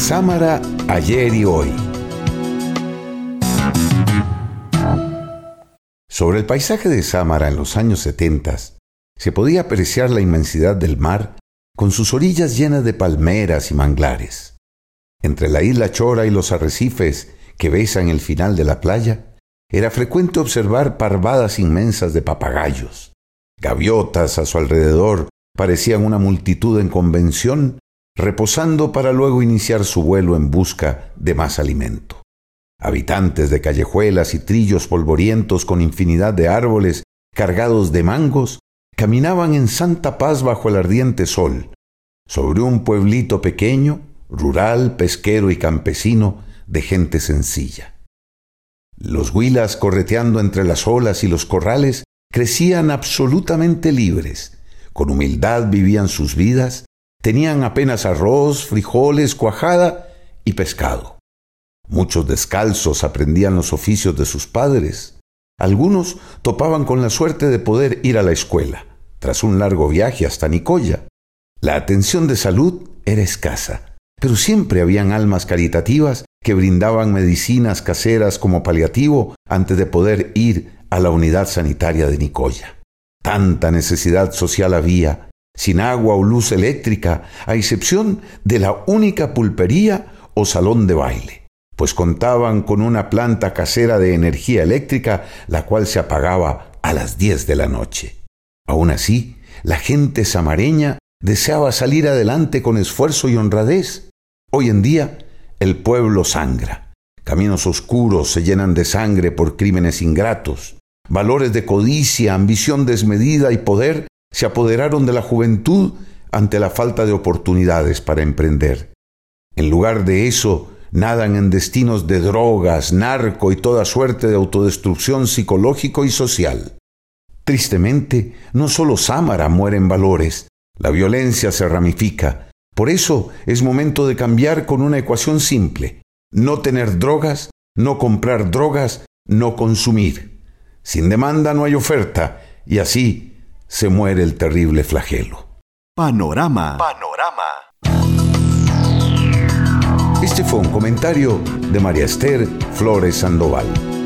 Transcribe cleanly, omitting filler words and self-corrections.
Sámara, ayer y hoy. Sobre el paisaje de Sámara en los años 70 se podía apreciar la inmensidad del mar con sus orillas llenas de palmeras y manglares. Entre la isla Chora y los arrecifes que besan el final de la playa, era frecuente observar parvadas inmensas de papagayos. Gaviotas a su alrededor parecían una multitud en convención, reposando para luego iniciar su vuelo en busca de más alimento. Habitantes de callejuelas y trillos polvorientos con infinidad de árboles cargados de mangos, caminaban en santa paz bajo el ardiente sol, sobre un pueblito pequeño, rural, pesquero y campesino, de gente sencilla. Los huilas, correteando entre las olas y los corrales, crecían absolutamente libres. Con humildad vivían sus vidas, tenían apenas arroz, frijoles, cuajada y pescado. Muchos descalzos aprendían los oficios de sus padres. Algunos topaban con la suerte de poder ir a la escuela, tras un largo viaje hasta Nicoya. La atención de salud era escasa, pero siempre habían almas caritativas que brindaban medicinas caseras como paliativo antes de poder ir a la unidad sanitaria de Nicoya. Tanta necesidad social había, sin agua o luz eléctrica, a excepción de la única pulpería o salón de baile, pues contaban con una planta casera de energía eléctrica, la cual se apagaba a las 10 de la noche. Aún así, la gente samareña deseaba salir adelante con esfuerzo y honradez. Hoy en día, el pueblo sangra. Caminos oscuros se llenan de sangre por crímenes ingratos. Valores de codicia, ambición desmedida y poder se apoderaron de la juventud ante la falta de oportunidades para emprender. En lugar de eso, nadan en destinos de drogas, narco y toda suerte de autodestrucción psicológico y social. Tristemente, no solo Sámara muere en valores, la violencia se ramifica. Por eso es momento de cambiar con una ecuación simple: no tener drogas, no comprar drogas, no consumir. Sin demanda no hay oferta, y así se muere el terrible flagelo. Panorama. Este fue un comentario de María Esther Flores Sandoval.